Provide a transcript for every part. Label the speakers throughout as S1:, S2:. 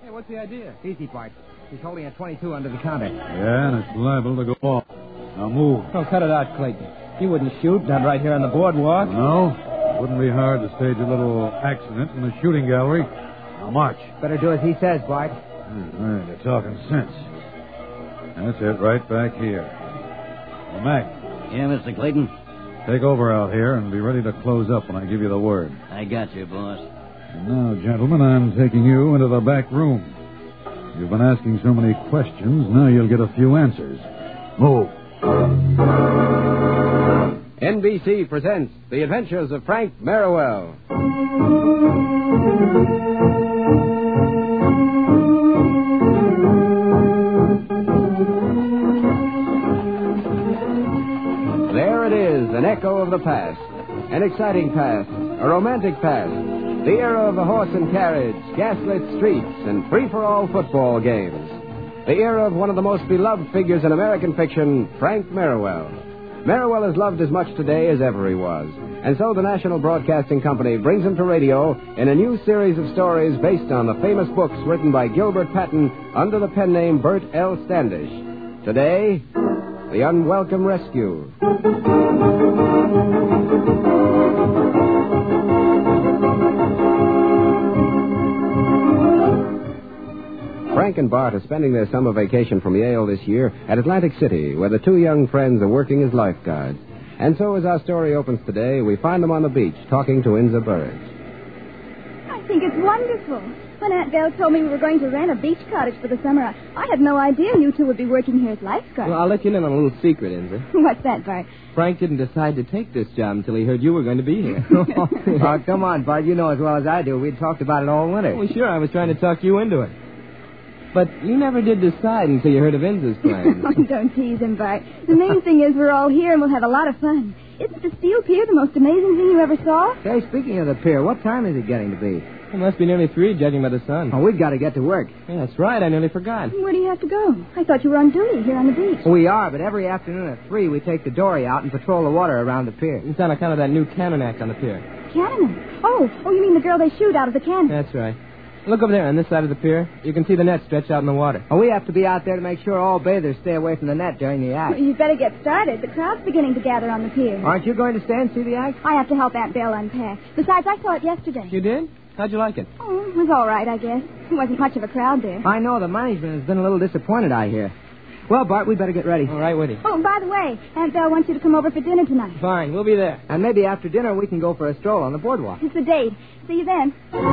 S1: Hey, what's the idea?
S2: Easy, Bart. He's holding a 22 under the counter.
S3: Yeah, and it's liable to go off. Now move.
S1: Oh, cut it out, Clayton. You wouldn't shoot, not right here on the boardwalk.
S3: No? It wouldn't be hard to stage a little accident in the shooting gallery. Now march.
S2: Better do as he says, Bart.
S3: All right, you're talking sense. That's it, right back here. Well, Mac.
S4: Yeah, Mr. Clayton?
S3: Take over out here and be ready to close up when I give you the word.
S4: I got you, boss.
S3: And now, gentlemen, I'm taking you into the back room. You've been asking so many questions, now you'll get a few answers. Move.
S5: NBC presents The Adventures of Frank Merriwell. There it is, an echo of the past. An exciting past, a romantic past. The era of the horse and carriage, gaslit streets, and free-for-all football games. The era of one of the most beloved figures in American fiction, Frank Merriwell. Merriwell is loved as much today as ever he was. And so the National Broadcasting Company brings him to radio in a new series of stories based on the famous books written by Gilbert Patton under the pen name Bert L. Standish. Today, The Unwelcome Rescue. Frank and Bart are spending their summer vacation from Yale this year at Atlantic City, where the two young friends are working as lifeguards. And so as our story opens today, we find them on the beach talking to Inza Burridge.
S6: I think it's wonderful. When Aunt Belle told me we were going to rent a beach cottage for the summer, I had no idea you two would be working here as lifeguards.
S1: Well, I'll let you in on a little secret, Inza.
S6: What's that, Bart?
S1: Frank didn't decide to take this job until he heard you were going to be here.
S2: Oh, come on, Bart. You know as well as I do. We'd talked about it all winter.
S1: Well, sure, I was trying to talk you into it. But you never did decide until you heard of Inza's plans.
S6: Oh, don't tease him, Bart. The main thing is we're all here and we'll have a lot of fun. Isn't the steel pier the most amazing thing you ever saw?
S2: Say, speaking of the pier, what time is it getting to be?
S1: It must be nearly 3, judging by the sun.
S2: Oh, we've got to get to work.
S1: Yeah, that's right. I nearly forgot.
S6: Where do you have to go? I thought you were on duty here on the beach.
S2: We are, but every afternoon at 3, we take the dory out and patrol the water around the pier.
S1: It's on account of that new cannon act on the pier.
S6: Cannon? Oh, you mean the girl they shoot out of the cannon?
S1: That's right. Look over there on this side of the pier. You can see the net stretched out in the water.
S2: Oh, we have to be out there to make sure all bathers stay away from the net during the act.
S6: You'd better get started. The crowd's beginning to gather on the pier.
S2: Aren't you going to stay and see the act?
S6: I have to help Aunt Belle unpack. Besides, I saw it yesterday.
S1: You did? How'd you like it?
S6: Oh, it was all right, I guess. There wasn't much of a crowd there.
S2: I know. The management has been a little disappointed, I hear. Well, Bart, we better get ready.
S1: All right, Woody.
S6: Oh, by the way, Aunt Belle wants you to come over for dinner tonight.
S1: Fine, we'll be there.
S2: And maybe after dinner we can go for a stroll on the boardwalk.
S6: It's the date. See you then.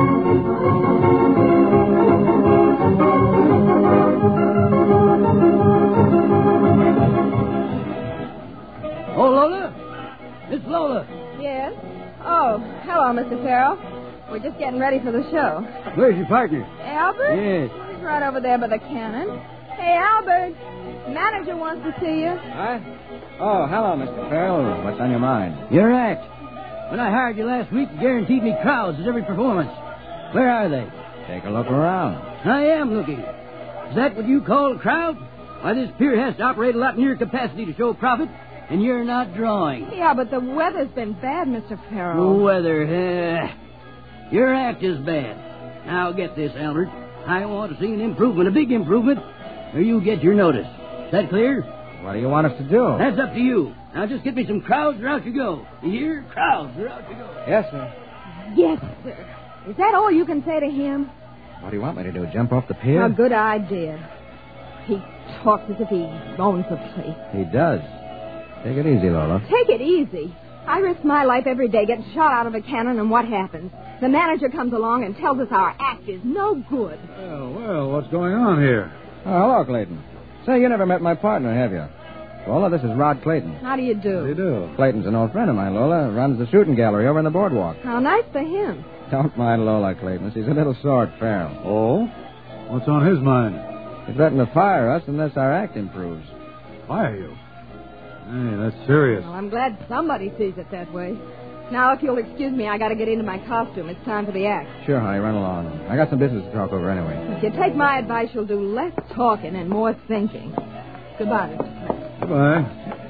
S4: Oh, Lola? It's Lola.
S7: Yes? Oh, hello, Mr. Farrell. We're just getting ready for the show.
S4: Where's your partner?
S7: Albert?
S4: Yes.
S7: He's right over there by the cannon. Hey, Albert. Manager wants to see you.
S4: Huh? Oh, hello, Mr. Farrell. What's on your mind? Your act. When I hired you last week, you guaranteed me crowds at every performance. Where are they?
S2: Take a look around.
S4: I am looking. Is that what you call a crowd? Why, this pier has to operate a lot near capacity to show profit, and you're not drawing.
S7: Yeah, but the weather's been bad, Mr. Farrell.
S4: The weather, your act is bad. Now, get this, Albert. I want to see an improvement, a big improvement, or you get your notice. Is that clear?
S2: What do you want us to do?
S4: That's up to you. Now, just get me some crowds or out you go. You hear? Crowds or out you go.
S2: Yes, sir.
S7: Yes, sir. Is that all you can say to him?
S2: What do you want me to do, jump off the pier?
S7: A good idea. He talks as if he owns the place.
S2: He does. Take it easy, Lola.
S7: Take it easy. I risk my life every day getting shot out of a cannon, and what happens? The manager comes along and tells us our act is no good.
S3: Well, what's going on here?
S2: Oh, hello, Clayton. Say, you never met my partner, have you? Lola, this is Rod Clayton.
S7: How do you do?
S3: What do you do?
S2: Clayton's an old friend of mine, Lola. Runs the shooting gallery over in the boardwalk.
S7: How nice for him.
S2: Don't mind Lola, Clayton. She's a little sore at Farrell.
S3: Oh? What's on his mind?
S2: He threatened to fire us unless our act improves.
S3: Fire you? Hey, that's serious.
S7: Well, I'm glad somebody sees it that way. Now, if you'll excuse me, I got to get into my costume. It's time for the act.
S2: Sure, honey, run along. I got some business to talk over anyway.
S7: If you take my advice, you'll do less talking and more thinking. Goodbye, Mr. Clayton.
S3: Goodbye.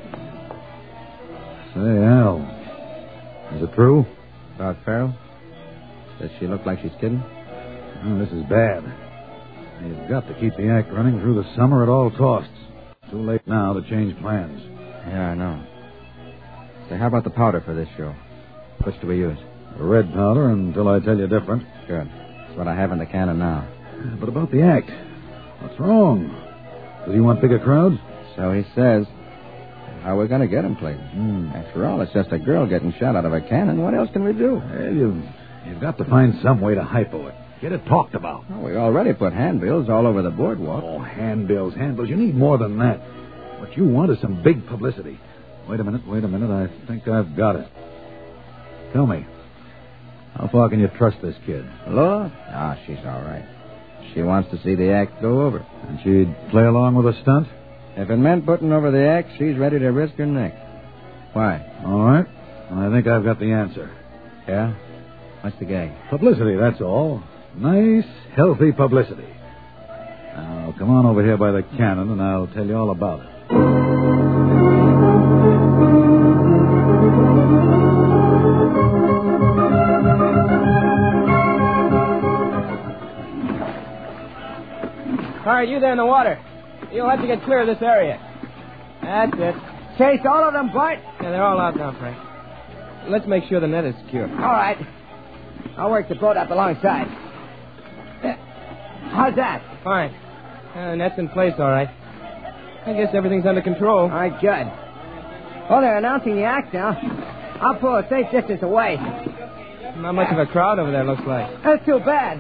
S3: Say, Al, is it true?
S2: About Farrell? Does she look like she's kidding?
S3: Oh, this is bad. You've got to keep the act running through the summer at all costs. Too late now to change plans.
S2: Yeah, I know. Say, how about the powder for this show? Which do we use?
S3: Red powder until I tell you different.
S2: Good. That's what I have in the cannon now.
S3: But about the act, what's wrong? Does he want bigger crowds?
S2: So he says. How are we going to get him, Clayton? After all, it's just a girl getting shot out of a cannon. What else can we do?
S3: Well, you've got to find some way to hypo it. Get it talked about.
S2: Well, we already put handbills all over the boardwalk.
S3: Oh, handbills. You need more than that. What you want is some big publicity. Wait a minute. I think I've got it. Tell me, how far can you trust this kid?
S2: Laura? Ah, she's all right. She wants to see the act go over.
S3: And she'd play along with a stunt?
S2: If it meant putting over the act, she's ready to risk her neck. Why?
S3: All right. I think I've got the answer.
S2: Yeah? What's the gag?
S3: Publicity, that's all. Nice, healthy publicity. Now, come on over here by the cannon, and I'll tell you all about it.
S1: All right, you there in the water. You'll have to get clear of this area. That's it.
S4: Chase all of them, Bart?
S1: Yeah, they're all out now, Frank. Let's make sure the net is secure.
S4: All right. I'll work the boat up alongside. How's that?
S1: Fine. Net's in place, all right. I guess everything's under control.
S4: All right, good. Oh, they're announcing the act now. I'll pull a safe distance away.
S1: Not much of a crowd over there, looks like.
S4: That's too bad.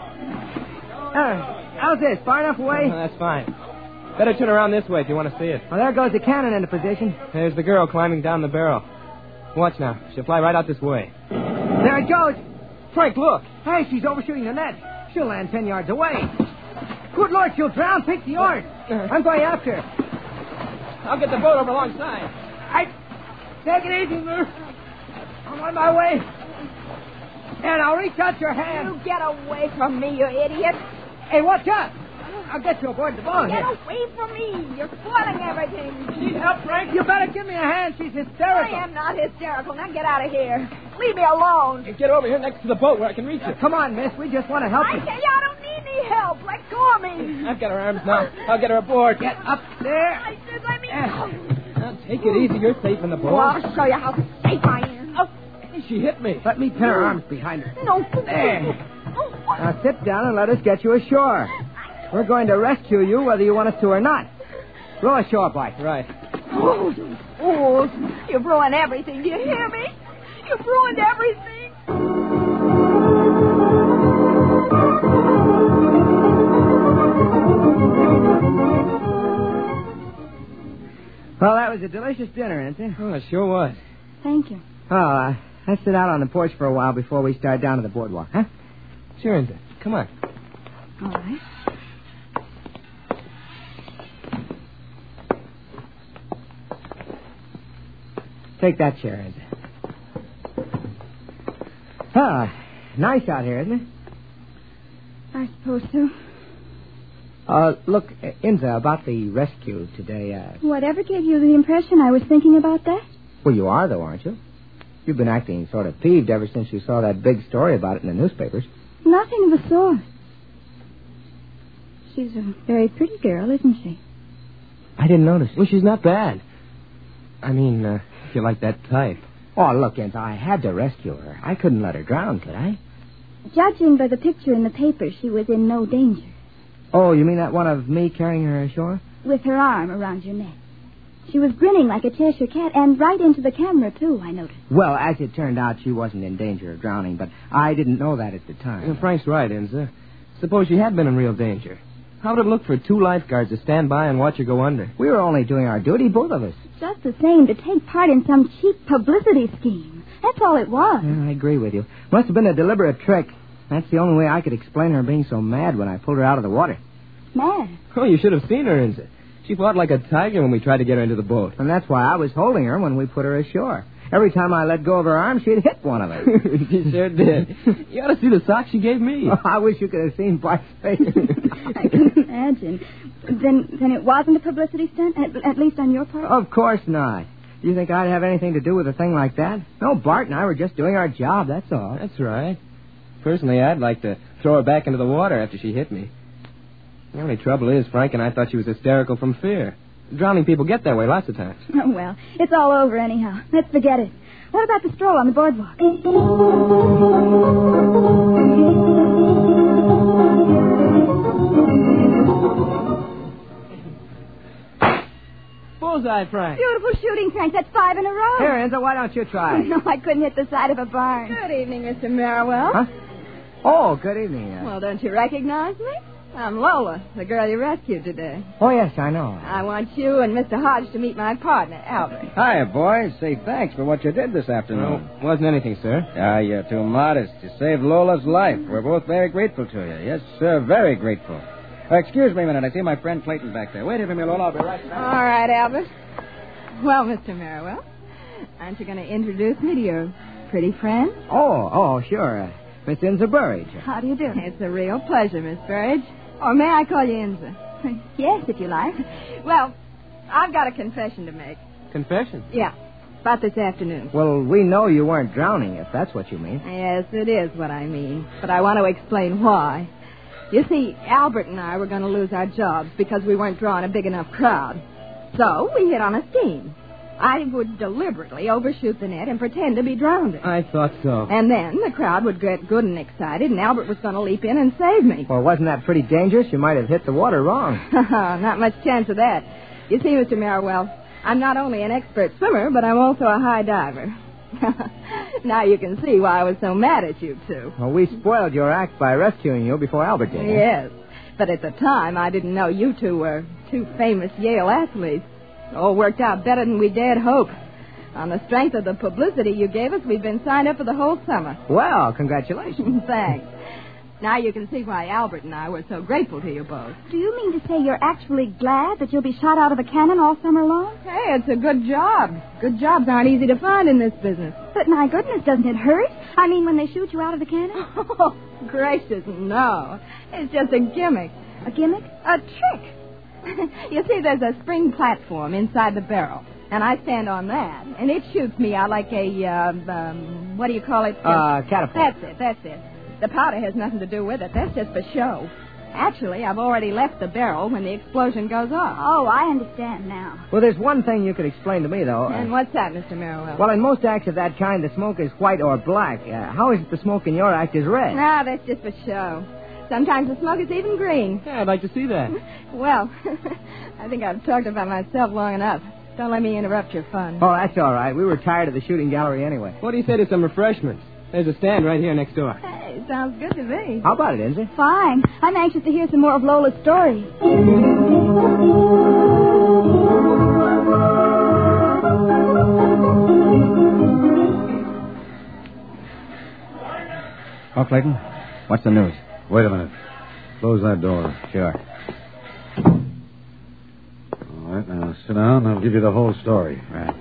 S4: How's this? Far enough away?
S1: That's fine. Better turn around this way if you want to see it.
S4: Well, there goes the cannon into position.
S1: There's the girl climbing down the barrel. Watch now. She'll fly right out this way.
S4: There it goes.
S1: Frank, look.
S4: Hey, she's overshooting the net. She'll land 10 yards away. Good Lord, she'll drown. Pick the oars. I'm going after her.
S1: I'll get the boat over alongside.
S4: Take it easy, Murph. I'm on my way. And I'll reach out your hand.
S7: You get away from me, you idiot.
S4: Hey, watch out. I'll get you aboard the boat
S7: Get
S4: here.
S7: away from me. You're spoiling everything.
S4: Need help, Frank? You better give me a hand. She's hysterical.
S7: I am not hysterical. Now get out of here. Leave me alone.
S1: Get over here next to the boat where I can reach you.
S4: Come on, miss. We just want to help
S7: I
S4: you.
S7: tell you, I don't need any help. Let go of me.
S1: I've got her arms now. I'll get her aboard.
S4: Get up there.
S7: I said let me go.
S1: Now, take it easy. You're safe in the boat.
S7: Well, I'll show you how safe I am.
S1: Oh, she hit me.
S4: Let me pin her arms behind her.
S7: No.
S4: There. Now sit down and let us get you ashore. We're going to rescue you whether you want us to or not. Row ashore, Bart.
S1: Right.
S7: Oh, fools. You've ruined everything. Do you hear me? You've ruined everything.
S4: Well, that was a delicious dinner, isn't it?
S1: Oh, it sure was.
S6: Thank you.
S4: Oh, let's sit out on the porch for a while before we start down to the boardwalk, huh?
S1: Sure, isn't it? Come on.
S6: All right.
S4: Take that chair, Inza. Ah, nice out here, isn't it?
S6: I suppose so.
S4: Look, Inza, about the rescue today,
S6: Whatever gave you the impression I was thinking about that?
S4: Well, you are, though, aren't you? You've been acting sort of peeved ever since you saw that big story about it in the newspapers.
S6: Nothing of the sort. She's a very pretty girl, isn't she?
S4: I didn't notice.
S1: Well, she's not bad. I mean, if you like that type.
S4: Oh, look, Inza, I had to rescue her. I couldn't let her drown, could I?
S6: Judging by the picture in the paper, she was in no danger.
S4: Oh, you mean that one of me carrying her ashore?
S6: With her arm around your neck. She was grinning like a Cheshire cat, and right into the camera, too, I noticed.
S4: Well, as it turned out, she wasn't in danger of drowning, but I didn't know that at the time.
S1: Frank's right, Inza. Suppose she had been in real danger. How would it look for two lifeguards to stand by and watch her go under?
S4: We were only doing our duty, both of us.
S6: Just the same, to take part in some cheap publicity scheme. That's all it was.
S4: Yeah, I agree with you. Must have been a deliberate trick. That's the only way I could explain her being so mad when I pulled her out of the water.
S6: Mad.
S1: Oh, you should have seen her, Inza. She fought like a tiger when we tried to get her into the boat.
S4: And that's why I was holding her when we put her ashore. Every time I let go of her arm, she'd hit one of us.
S1: She sure did. You ought to see the sock she gave me.
S4: Oh, I wish you could have seen Bart's face.
S6: I can imagine. Then it wasn't a publicity stunt, at least on your part?
S4: Of course not. Do you think I'd have anything to do with a thing like that? No, Bart and I were just doing our job, that's all.
S1: That's right. Personally, I'd like to throw her back into the water after she hit me. The only trouble is, Frank and I thought she was hysterical from fear. Drowning people get that way lots of times.
S6: Oh, well, it's all over anyhow. Let's forget it. What about the stroll on the boardwalk?
S1: Bullseye, Frank.
S6: Beautiful shooting, Frank. That's 5 in a row.
S1: Here, Enzo, why don't you try?
S6: No, I couldn't hit the side of a barn.
S7: Good evening, Mr. Merriwell.
S1: Huh? Oh, good evening.
S7: Well, don't you recognize me? I'm Lola, the girl you rescued today.
S1: Oh, yes, I know.
S7: I want you and Mr. Hodge to meet my partner, Albert.
S2: Hiya, boys. Say thanks for what you did this afternoon.
S1: No, wasn't anything, sir.
S2: Ah, you're too modest. You saved Lola's life. We're both very grateful to you. Yes, sir, very grateful. Excuse me a minute. I see my friend Clayton back there. Wait here for me, Lola. I'll be right back.
S7: All right, Albert. Well, Mr. Merriwell, aren't you going to introduce me to your pretty friend?
S1: Oh, sure. Miss Inza Burridge.
S6: How do you do?
S7: It's a real pleasure, Miss Burridge. Or may I call you Inza?
S6: Yes, if you like.
S7: Well, I've got a confession to make.
S1: Confession?
S7: Yeah, about this afternoon.
S1: Well, we know you weren't drowning, if that's what you mean.
S7: Yes, it is what I mean. But I want to explain why. You see, Albert and I were going to lose our jobs because we weren't drawing a big enough crowd. So we hit on a scheme. I would deliberately overshoot the net and pretend to be drowning.
S1: I thought so.
S7: And then the crowd would get good and excited, and Albert was going to leap in and save me.
S1: Well, wasn't that pretty dangerous? You might have hit the water wrong.
S7: Not much chance of that. You see, Mr. Merriwell, I'm not only an expert swimmer, but I'm also a high diver. Now you can see why I was so mad at you two.
S1: Well, we spoiled your act by rescuing you before Albert did.
S7: Yes, but at the time, I didn't know you two were two famous Yale athletes. It all worked out better than we dared hope. On the strength of the publicity you gave us, we've been signed up for the whole summer.
S1: Well, congratulations.
S7: Thanks. Now you can see why Albert and I were so grateful to you both.
S6: Do you mean to say you're actually glad that you'll be shot out of a cannon all summer long?
S7: Hey, it's a good job. Good jobs aren't easy to find in this business.
S6: But my goodness, doesn't it hurt? I mean, when they shoot you out of the cannon?
S7: Oh, gracious, no. It's just a gimmick.
S6: A gimmick?
S7: A trick. You see, there's a spring platform inside the barrel, and I stand on that, and it shoots me out like a, what do you call it?
S1: Catapult.
S7: That's it. The powder has nothing to do with it. That's just for show. Actually, I've already left the barrel when the explosion goes off.
S6: Oh, I understand now.
S1: Well, there's one thing you could explain to me, though.
S7: And what's that, Mr. Merriwell?
S1: Well, in most acts of that kind, the smoke is white or black. How is it the smoke in your act is red?
S7: No, that's just for show. Sometimes the smoke is even green.
S1: Yeah, I'd like to see that.
S7: Well, I think I've talked about myself long enough. Don't let me interrupt your fun.
S1: Oh, that's all right. We were tired of the shooting gallery anyway. What do you say to some refreshments? There's a stand right here next door.
S7: Hey, sounds good to me.
S1: How about it, Inza?
S6: Fine. I'm anxious to hear some more of Lola's story.
S2: Oh, Clayton, what's the news?
S3: Wait a minute. Close that door.
S2: Sure.
S3: All right, now sit down and I'll give you the whole story.
S2: Right.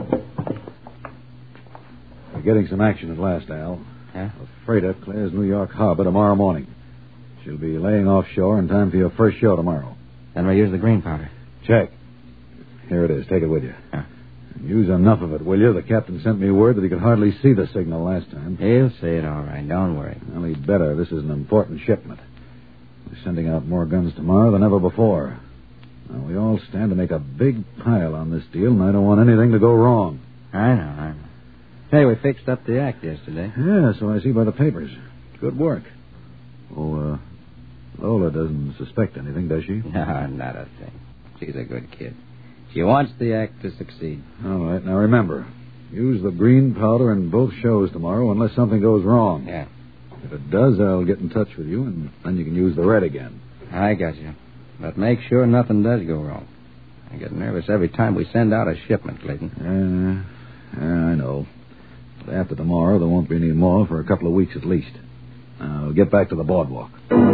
S3: We're getting some action at last, Al.
S2: Yeah?
S3: A freighter clears New York Harbor tomorrow morning. She'll be laying offshore in time for your first show tomorrow.
S2: Then we use the green powder.
S3: Check. Here it is. Take it with you.
S2: Yeah.
S3: Use enough of it, will you? The captain sent me word that he could hardly see the signal last time.
S2: He'll see it all right. Don't worry.
S3: Well, he'd better. This is an important shipment. We're sending out more guns tomorrow than ever before. Now, we all stand to make a big pile on this deal, and I don't want anything to go wrong.
S2: I know. Hey, we fixed up the act yesterday.
S3: Yeah, so I see by the papers. Good work. Oh, Lola doesn't suspect anything, does she?
S2: No, not a thing. She's a good kid. She wants the act to succeed.
S3: All right. Now, remember, use the green powder in both shows tomorrow unless something goes wrong.
S2: Yeah.
S3: If it does, I'll get in touch with you, and then you can use the red again.
S2: I got you. But make sure nothing does go wrong. I get nervous every time we send out a shipment, Clayton.
S3: Yeah, I know. But after tomorrow, there won't be any more for a couple of weeks at least. I'll get back to the boardwalk.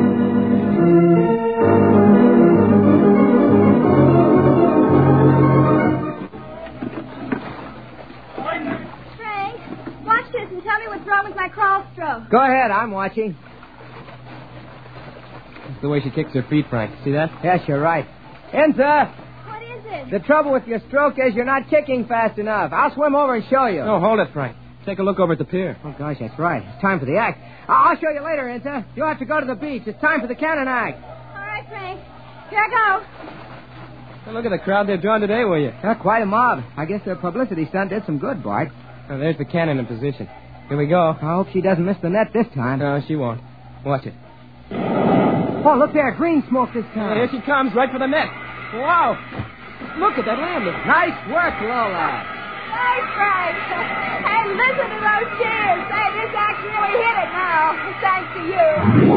S6: Frank, watch this and tell me what's wrong with my crawl stroke.
S1: Go ahead. I'm watching. That's the way she kicks her feet, Frank. See that? Yes, you're right. Inza!
S6: What is it?
S1: The trouble with your stroke is you're not kicking fast enough. I'll swim over and show you.
S8: No, hold it, Frank. Take a look over at the pier.
S1: Oh, gosh, that's right. It's time for the act. I'll show you later, Inza. You'll have to go to the beach. It's time for the cannon act.
S6: All right, Frank, here I go.
S1: Well, look at the crowd they're drawing today, will you?
S9: Quite a mob. I guess their publicity stunt did some good, Bart.
S1: Oh, there's the cannon in position. Here we go.
S9: I hope she doesn't miss the net this time.
S1: No, she won't. Watch it.
S9: Oh, look there. Green smoke this time.
S1: Here she comes, right for the net. Wow. Look at that landing.
S9: Nice work, Lola.
S6: Nice, Frank. Hey, listen to those cheers. Say, this act really hit it now. Thanks to you.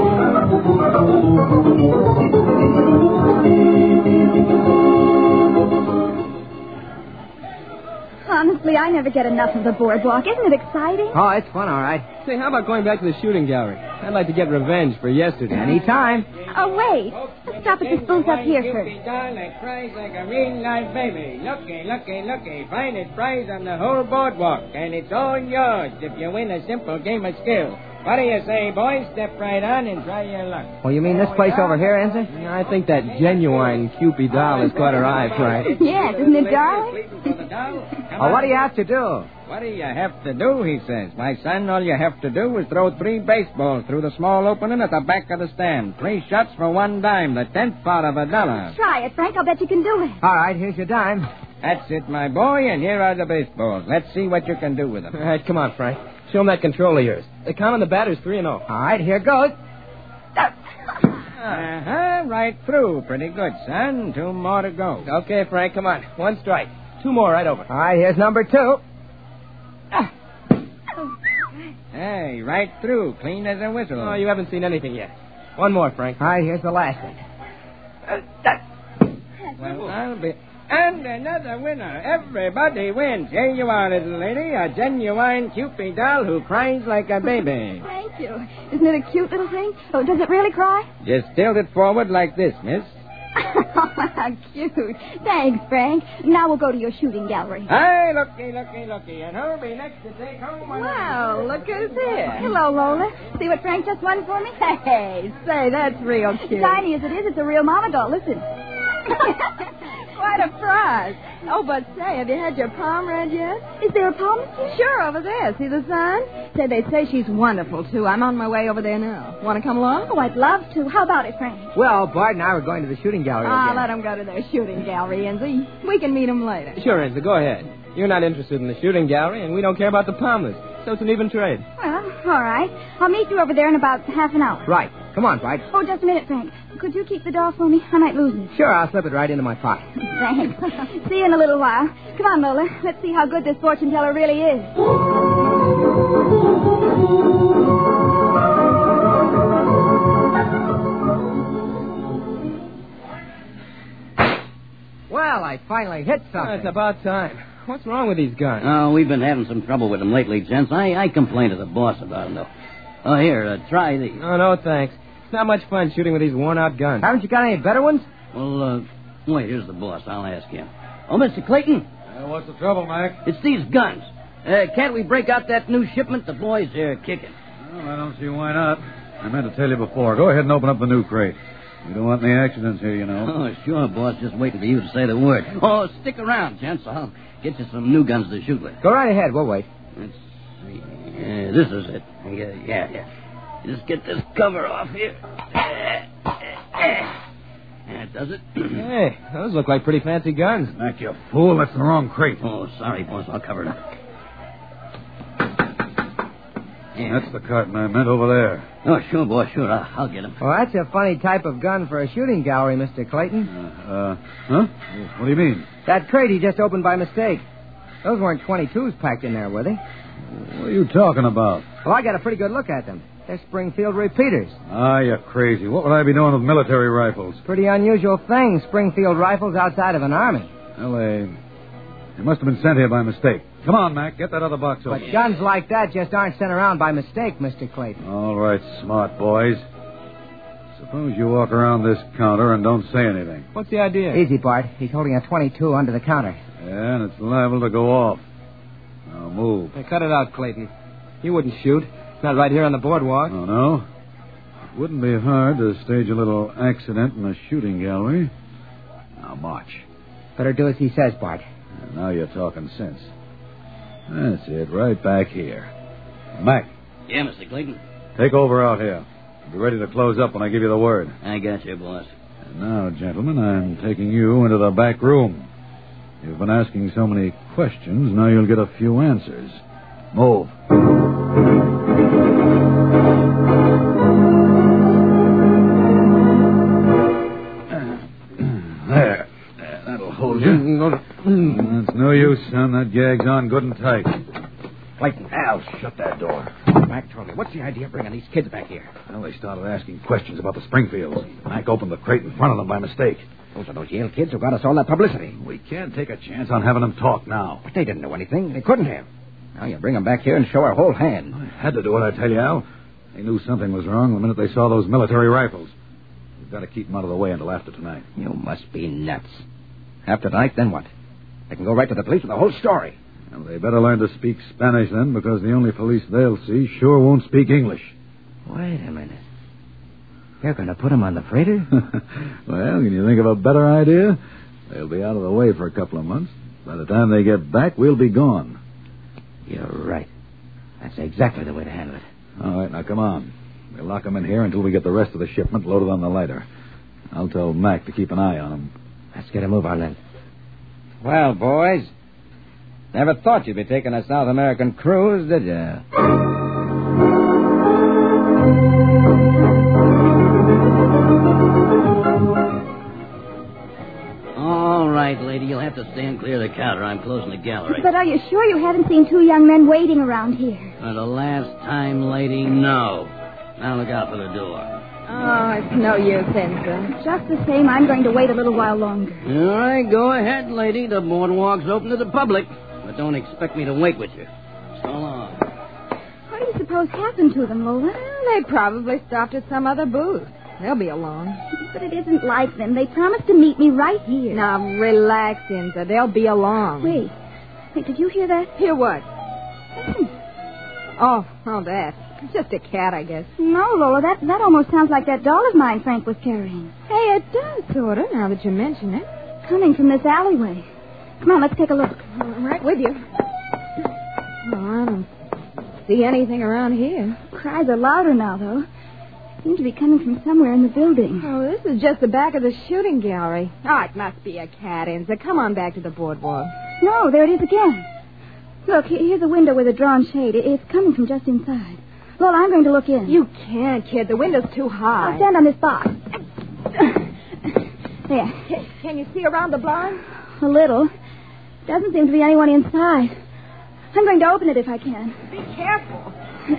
S6: Honestly, I never get enough of the boardwalk. Isn't it exciting?
S9: Oh, it's fun, all right.
S1: Say, how about going back to the shooting gallery? I'd like to get revenge for yesterday.
S9: Anytime.
S6: Oh, wait. Let's stop at this booth up here first.
S2: Doll that cries like a real live baby. Looky, looky, looky. Finest prize on the whole boardwalk. And it's all yours if you win a simple game of skill. What do you say, boys? Step right on and try your luck.
S9: Oh, you mean this place over here, Ensign?
S1: Yeah, I think that genuine Cupid doll has caught her eye, Frank.
S6: Yes, isn't it darling?
S9: Oh, what do you have to do?
S2: What do you have to do, he says. My son, all you have to do is throw 3 baseballs through the small opening at the back of the stand. 3 shots for 1 dime, the 10th part of $1.
S6: Try it, Frank. I'll bet you can do it.
S9: All right, here's your dime.
S2: That's it, my boy, and here are the baseballs. Let's see what you can do with them.
S1: All right, come on, Frank. Show him that control of yours. The count on the batter's 3-0.
S9: All right, here goes.
S2: Right through. Pretty good, son. 2 more to go.
S1: Okay, Frank, come on. 1 strike. 2 more right over.
S9: All right, here's number 2.
S2: Hey, right through. Clean as a whistle.
S1: Oh, you haven't seen anything yet. 1 more, Frank.
S9: All right, here's the last one.
S2: Well, I'll be... And another winner. Everybody wins. Here you are, little lady. A genuine Cupid doll who cries like a baby.
S6: Thank you. Isn't it a cute little thing? Oh, does it really cry?
S2: Just tilt it forward like this, miss.
S6: How cute. Thanks, Frank. Now we'll go to your shooting gallery.
S2: Hey, looky, looky, looky. And who'll be next to take home one?
S7: Well, look who's here.
S6: Hello, Lola. See what Frank just won for me?
S7: Hey, say, that's real cute.
S6: Tiny as it is, it's a real mama doll. Listen.
S7: Quite a prize. Oh, but say, have you had your palm read yet?
S6: Is there a palm?
S7: Sure, over there. See the sign? Say, they say she's wonderful, too. I'm on my way over there now. Want to come along?
S6: Oh, I'd love to. How about it, Frank?
S9: Well, Bart and I were going to the shooting gallery again.
S7: Let them go to their shooting gallery, Enzy. We can meet them later.
S1: Sure, Enza, go ahead. You're not interested in the shooting gallery, and we don't care about the palmers. So it's an even trade.
S6: Well, all right. I'll meet you over there in about half an hour.
S9: Right. Come on, Bart.
S6: Oh, just a minute, Frank. Could you keep the doll for me? I might lose it.
S9: Sure, I'll slip it right into my pocket.
S6: Thanks. See you in a little while. Come on, Lola. Let's see how good this fortune teller really is.
S9: Well, I finally hit something.
S1: It's about time. What's wrong with these guns?
S4: Oh, we've been having some trouble with them lately, gents. I complained to the boss about them, though. Oh, here, try these.
S1: Oh, no, thanks. It's not much fun shooting with these worn-out guns.
S9: Haven't you got any better ones?
S4: Well, wait, here's the boss. I'll ask him. Oh, Mr. Clayton,
S3: What's the trouble, Mac?
S4: it's these guns. Can't we break out that new shipment? The boys are kicking.
S3: Well, I don't see why not. I meant to tell you before. Go ahead and open up the new crate. We don't want any accidents here, you know.
S4: Oh, sure, boss. Just waiting for you to say the word. Oh, stick around, gents. I'll get you some new guns to shoot with.
S9: Go right ahead. We'll wait.
S4: Let's see. This is it. Yeah. Just get this cover off here. That does it.
S1: Hey, those look like pretty fancy guns.
S3: Mac, you fool. That's the wrong crate.
S4: Oh, sorry, boss. I'll cover it up. Yeah.
S3: That's the carton I meant over there.
S4: Oh, sure, boss. Sure. I'll get him.
S9: Well, that's a funny type of gun for a shooting gallery, Mr. Clayton.
S3: Huh? What do you mean?
S9: That crate he just opened by mistake. Those weren't 22s packed in there, were they?
S3: What are you talking about?
S9: Well, I got a pretty good look at them. They're Springfield repeaters.
S3: Ah, you're crazy. What would I be doing with military rifles?
S9: Pretty unusual thing, Springfield rifles outside of an army.
S3: Well, they must have been sent here by mistake. Come on, Mac. Get that other box
S9: But
S3: open.
S9: guns like that just aren't sent around by mistake, Mr. Clayton.
S3: All right, smart boys. Suppose you walk around this counter and don't say anything.
S1: What's the idea?
S9: Easy, Bart. He's holding a 22 under the counter.
S3: Yeah, and it's liable to go off. Now move.
S1: Hey, cut it out, Clayton. You wouldn't shoot. Not right here on the boardwalk.
S3: Oh, no? It wouldn't be hard to stage a little accident in a shooting gallery. Now march.
S9: Better do as he says, Bart.
S3: And now you're talking sense. That's it, right back here. Mac,
S4: Yeah, Mr. Clayton.
S3: take over out here. Be ready to close up when I give you the word.
S4: I got you, boss.
S3: And now, gentlemen, I'm taking you into the back room. You've been asking so many questions, now you'll get a few answers. Move. There. That'll hold you. That's no use, son. That gag's on good and tight.
S10: Clayton, Al, shut that door. Mac told me. What's the idea of bringing these kids back here?
S3: Well, they started asking questions about the Springfields. Mac opened the crate in front of them by mistake.
S10: Those are those Yale kids who got us all that publicity.
S3: We can't take a chance on having them talk now.
S10: But they didn't know anything. They couldn't have. Now you bring them back here and show our whole hand.
S3: I had to do it, I tell you, Al. They knew something was wrong the minute they saw those military rifles. We've got to keep them out of the way until after tonight.
S10: You must be nuts. After tonight, then what? They can go right to the police with the whole story.
S3: Well, they better learn to speak Spanish then, because the only police they'll see sure won't speak English.
S10: Wait a minute. You're going to put them on the freighter?
S3: Well, can you think of a better idea? They'll be out of the way for a couple of months. By the time they get back, we'll be gone.
S10: You're right. That's exactly the way to handle it.
S3: All right, now come on. We'll lock them in here until we get the rest of the shipment loaded on the lighter. I'll tell Mac to keep an eye on them.
S10: Let's get a move on then.
S2: Well, boys, never thought you'd be taking a South American cruise, did you?
S4: All right, lady, you'll have to stand clear of the counter. I'm closing the gallery.
S6: But are you sure you haven't seen two young men waiting around here?
S4: For the last time, lady, no. Now look out for the door.
S7: Oh, it's no use, Ensign.
S6: Just the same, I'm going to wait a little while longer.
S4: All right, go ahead, lady. The boardwalk's open to the public. But don't expect me to wait with you. So long.
S6: What do you suppose happened to them, Lola?
S7: Well, they probably stopped at some other booth. They'll be along.
S6: But it isn't like them. They promised to meet me right here.
S7: Now, relax, Inza. They'll be along.
S6: Wait, did you hear that?
S7: Hear what?
S6: Listen.
S7: Oh, that. It's just a cat, I guess.
S6: No, Lola, that almost sounds like that doll of mine Frank was carrying.
S7: Hey, it does, sort of, now that you mention it.
S6: Coming from this alleyway. Come on, let's take a look.
S7: I'm right with you. Oh, I don't see anything around here.
S6: Cries are louder now, though. Seem to be coming from somewhere in the building.
S7: Oh, this is just the back of the shooting gallery. Oh, it must be a cat, Inza. Come on back to the boardwalk.
S6: No, there it is again. Look, here's a window with a drawn shade. It's coming from just inside. Lola, I'm going to look in.
S7: You can't, kid. The window's too high.
S6: I'll stand on this box. There.
S7: Can you see around the blind?
S6: A little. Doesn't seem to be anyone inside. I'm going to open it if I can.
S7: Be careful.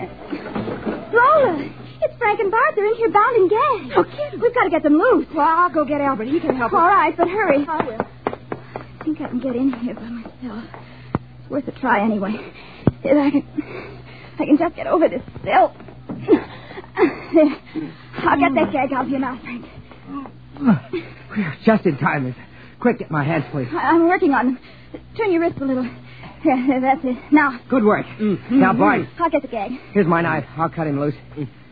S6: Lola, it's Frank and Bart. They're in here bound and gagged.
S7: Oh, kid.
S6: We've got to get them loose.
S7: Well, I'll go get Albert. He can help us.
S6: All right, but hurry.
S7: I will.
S6: I think I can get in here by myself. It's worth a try anyway. If I can just get over this sill. There. I'll get that gag out of your mouth, Frank.
S9: Just in time, miss. Quick, get my hands, please.
S6: I'm working on them. Turn your wrist a little. There, that's it. Now.
S9: Good work. Now, Bart,
S6: I'll get the gag.
S9: here's my knife. I'll cut him loose.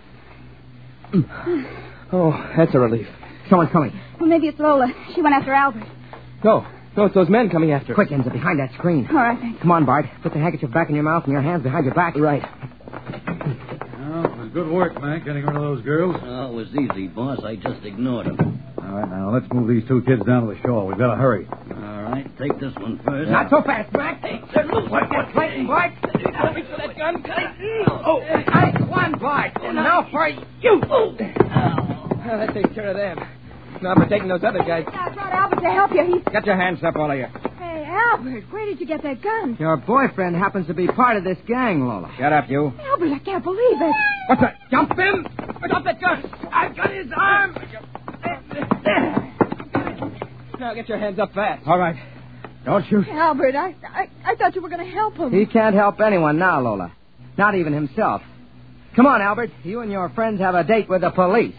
S9: Oh, that's a relief. Someone's coming.
S6: Well, maybe it's Lola. She went after Albert.
S9: No, it's those men coming after. Quick, Enza, behind that screen.
S6: All right, thanks.
S9: Come on, Bart. Put the handkerchief back in your mouth and your hands behind your back. Right.
S3: Well, it was good work, Mac, getting rid of those girls.
S4: Oh, it was easy, boss. I just ignored them.
S3: All right, now, let's move these two kids down to the shore. We've got to hurry.
S4: All right, take this one first.
S9: Not so fast, Mac. They're loose. What's fighting, Bart?
S4: Reach for that gun.
S9: Oh, one, Bart. Now for you.
S8: That takes care of them. Now for taking those other guys.
S7: I brought Albert to help you. He's...
S2: Get your hands up, all of you.
S7: Hey, Albert, where did you get that gun?
S9: Your boyfriend happens to be part of this gang, Lola.
S2: Shut up, you.
S7: Albert, I can't believe it.
S2: What's that? Jump him! Drop that gun! I've got his arm!
S8: Now get your hands up fast.
S2: All right. Don't shoot.
S7: Albert, I thought you were going to help him.
S9: He can't help anyone now, Lola. Not even himself. Come on, Albert. You and your friends have a date with the police.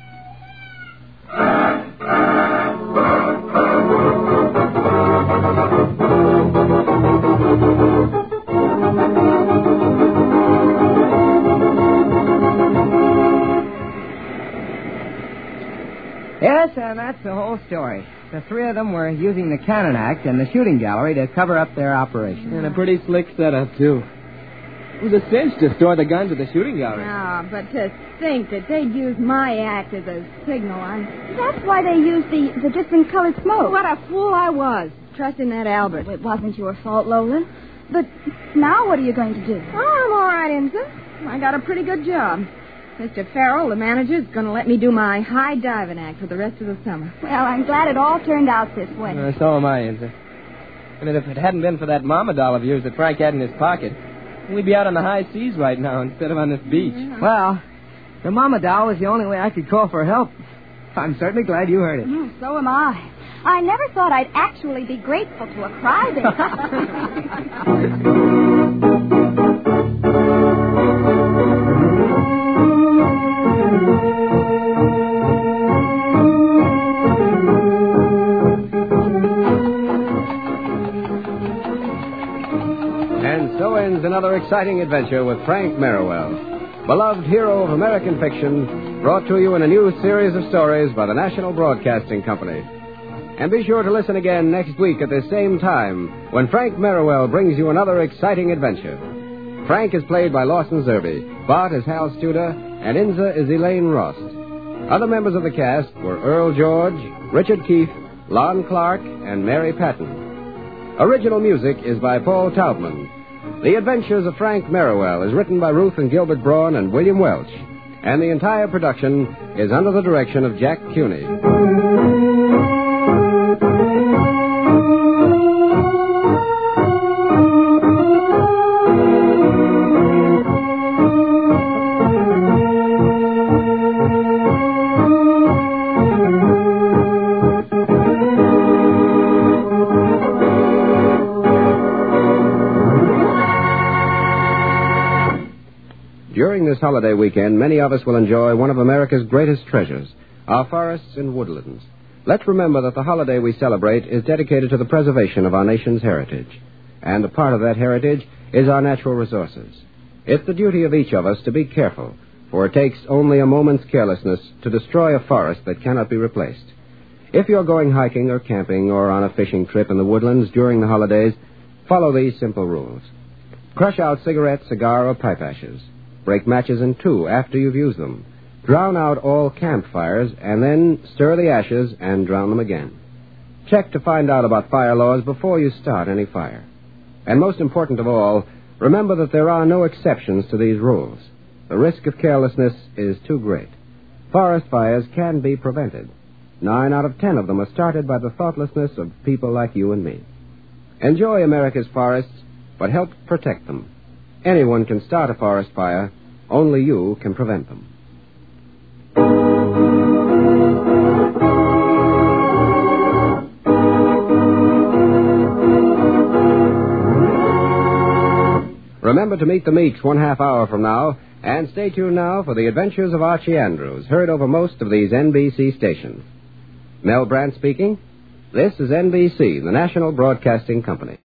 S9: Yes, and that's the whole story. The three of them were using the Cannon Act and the shooting gallery to cover up their operation.
S8: And a pretty slick setup, too. It was a cinch to store the guns at the shooting gallery.
S7: Ah, but to think that they'd use my act as a signal,
S6: That's why they used the different colored smoke.
S7: What a fool I was, trusting that Albert.
S6: It wasn't your fault, Lola. But now what are you going to do?
S7: Oh, I'm all right, Inza. I got a pretty good job. Mr. Farrell, the manager, is going to let me do my high diving act for the rest of the summer.
S6: Well, I'm glad it all turned out this way.
S8: So am I, Inza. And if it hadn't been for that mama doll of yours that Frank had in his pocket, we'd be out on the high seas right now instead of on this beach.
S7: Yeah.
S9: Well, the mama doll was the only way I could call for help. I'm certainly glad you heard it.
S6: So am I. I never thought I'd actually be grateful to a crybaby.
S5: And so ends another exciting adventure with Frank Merriwell, beloved hero of American fiction, brought to you in a new series of stories by the National Broadcasting Company. And be sure to listen again next week at this same time when Frank Merriwell brings you another exciting adventure. Frank is played by Lawson Zerbe, Bart is Hal Studer, and Inza is Elaine Rost. Other members of the cast were Earl George, Richard Keefe, Lon Clark, and Mary Patton. Original music is by Paul Taubman. The Adventures of Frank Merriwell is written by Ruth and Gilbert Braun and William Welch, and the entire production is under the direction of Jack Cuny. During this holiday weekend, many of us will enjoy one of America's greatest treasures, our forests and woodlands. Let's remember that the holiday we celebrate is dedicated to the preservation of our nation's heritage. And a part of that heritage is our natural resources. It's the duty of each of us to be careful, for it takes only a moment's carelessness to destroy a forest that cannot be replaced. If you're going hiking or camping or on a fishing trip in the woodlands during the holidays, follow these simple rules. Crush out cigarette, cigar, or pipe ashes. Break matches in two after you've used them. Drown out all campfires, and then stir the ashes and drown them again. Check to find out about fire laws before you start any fire. And most important of all, remember that there are no exceptions to these rules. The risk of carelessness is too great. Forest fires can be prevented. 9 out of 10 of them are started by the thoughtlessness of people like you and me. Enjoy America's forests, but help protect them. Anyone can start a forest fire. Only you can prevent them. Remember to meet the Meeks 1/2 hour from now, and stay tuned now for the Adventures of Archie Andrews, heard over most of these NBC stations. Mel Brandt speaking. This is NBC, the National Broadcasting Company.